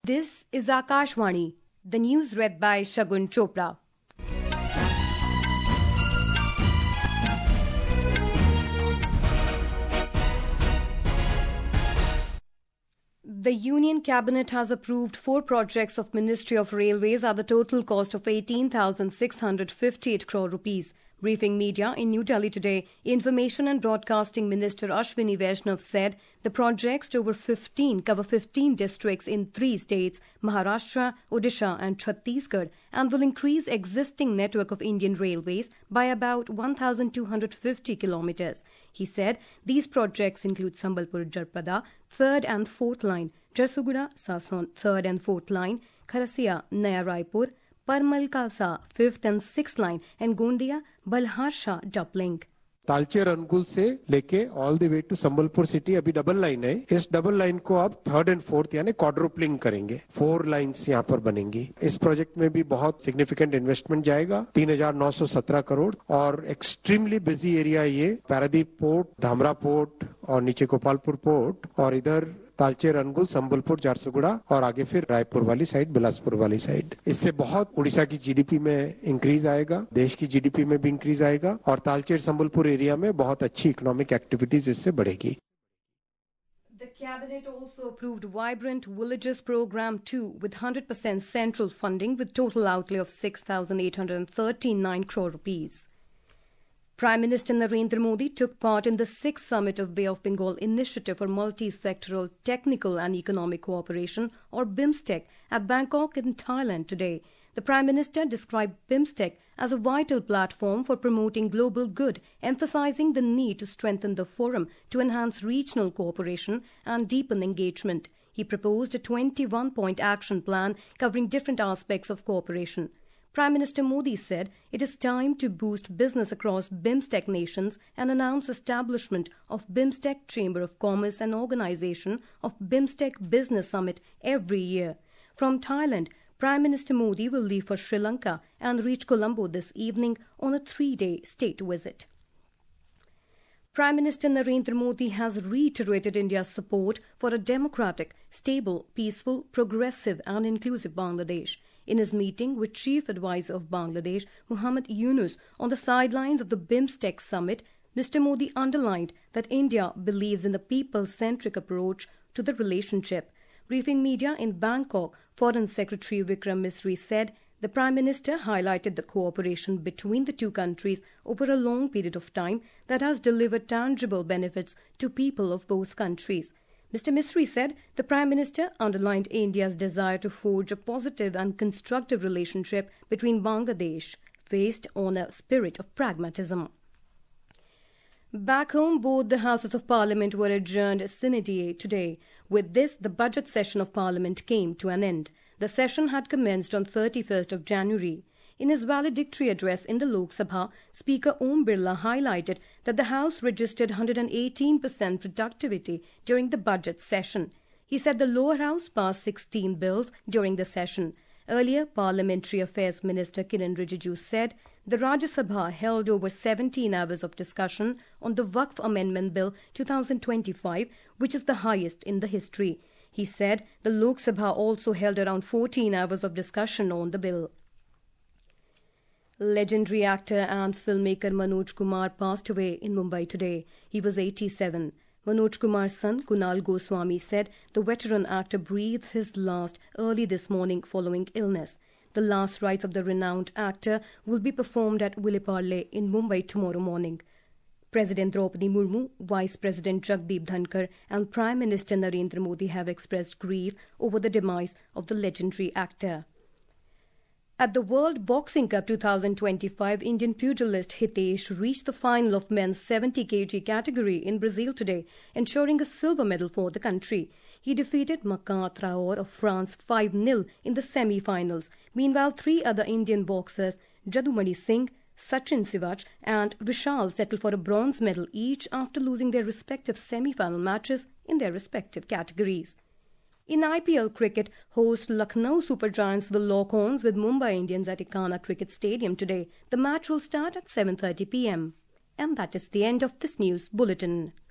This is Akashvani, the news read by Shagun Chopra. The Union Cabinet has approved 4 projects of Ministry of Railways at the total cost of 18,658 crore rupees. Briefing media in New Delhi today, Information and Broadcasting Minister Ashwini Vaishnav said the projects cover 15 districts in 3 states, Maharashtra, Odisha and Chhattisgarh, and will increase existing network of Indian Railways by about 1,250 kilometers. He said these projects include Sambalpur-Jarpada, 3rd and 4th line, Jharsuguda-Sason, 3rd and 4th line, Kharasiya-Naya Raipur, Parmal-Kalsa, 5th and 6th line, and Gondia-Balharsha doubling. Talcher Angul से लेके all the way to Sambalpur city अभी double line है. इस double line को अब 3rd and 4th यानी quadrupling करेंगे. 4 lines यहाँ पर बनेंगी. इस प्रोजेक्ट में भी बहुत सिग्निफिकेंट इन्वेस्टमेंट जाएगा, 3,917 करोड़. और एक्सट्रीमली बिजी एरिया ये पारादीप पोर्ट, धामरा पोर्ट और नीचे गोपालपुर पोर्ट और इधर तालचेर अनुगुल, संबलपुर, झारसुगुड़ा और आगे फिर रायपुर वाली साइड, बिलासपुर वाली साइड. इससे बहुत उड़ीसा की जीडीपी में इंक्रीज आएगा, देश की जीडीपी में भी इंक्रीज आएगा और तालचेर संबलपुर एरिया में बहुत अच्छी इकोनॉमिक एक्टिविटीज इससे बढ़ेगी. The Cabinet also approved Vibrant Villages Program 2 with 100% central funding with total outlay of 6,839 crore rupees. Prime Minister Narendra Modi took part in the 6th Summit of Bay of Bengal Initiative for Multi-Sectoral Technical and Economic Cooperation, or BIMSTEC, at Bangkok in Thailand today. The Prime Minister described BIMSTEC as a vital platform for promoting global good, emphasizing the need to strengthen the forum to enhance regional cooperation and deepen engagement. He proposed a 21-point action plan covering different aspects of cooperation. Prime Minister Modi said it is time to boost business across BIMSTEC nations and announce establishment of BIMSTEC Chamber of Commerce and organization of BIMSTEC Business Summit every year. From Thailand, Prime Minister Modi will leave for Sri Lanka and reach Colombo this evening on a 3-day state visit. Prime Minister Narendra Modi has reiterated India's support for a democratic, stable, peaceful, progressive and inclusive Bangladesh. In his meeting with Chief Advisor of Bangladesh, Muhammad Yunus, on the sidelines of the BIMSTEC summit, Mr. Modi underlined that India believes in the people-centric approach to the relationship. Briefing media in Bangkok, Foreign Secretary Vikram Misri said the Prime Minister highlighted the cooperation between the two countries over a long period of time that has delivered tangible benefits to people of both countries. Mr. Misri said the Prime Minister underlined India's desire to forge a positive and constructive relationship between Bangladesh, based on a spirit of pragmatism. Back home, both the Houses of Parliament were adjourned sine die today. With this, the budget session of Parliament came to an end. The session had commenced on 31st of January. In his valedictory address in the Lok Sabha, Speaker Om Birla highlighted that the House registered 118% productivity during the budget session. He said the lower house passed 16 bills during the session. Earlier, Parliamentary Affairs Minister Kiren Rijiju said the Rajya Sabha held over 17 hours of discussion on the Waqf Amendment Bill 2025, which is the highest in the history. He said the Lok Sabha also held around 14 hours of discussion on the bill. Legendary actor and filmmaker Manoj Kumar passed away in Mumbai today. He was 87. Manoj Kumar's son, Kunal Goswami, said the veteran actor breathed his last early this morning following illness. The last rites of the renowned actor will be performed at Vileparle in Mumbai tomorrow morning. President Draupadi Murmu, Vice President Jagdeep Dhankar and Prime Minister Narendra Modi have expressed grief over the demise of the legendary actor. At the World Boxing Cup 2025, Indian pugilist Hitesh reached the final of men's 70 kg category in Brazil today, ensuring a silver medal for the country. He defeated Makan Traore of France 5-0 in the semi-finals. Meanwhile, 3 other Indian boxers, Jadumani Singh, Sachin Sivach and Vishal settled for a bronze medal each after losing their respective semi-final matches in their respective categories. In IPL cricket, host Lucknow Super Giants will lock horns with Mumbai Indians at Ekana Cricket Stadium today. The match will start at 7:30 p.m. And that is the end of this news bulletin.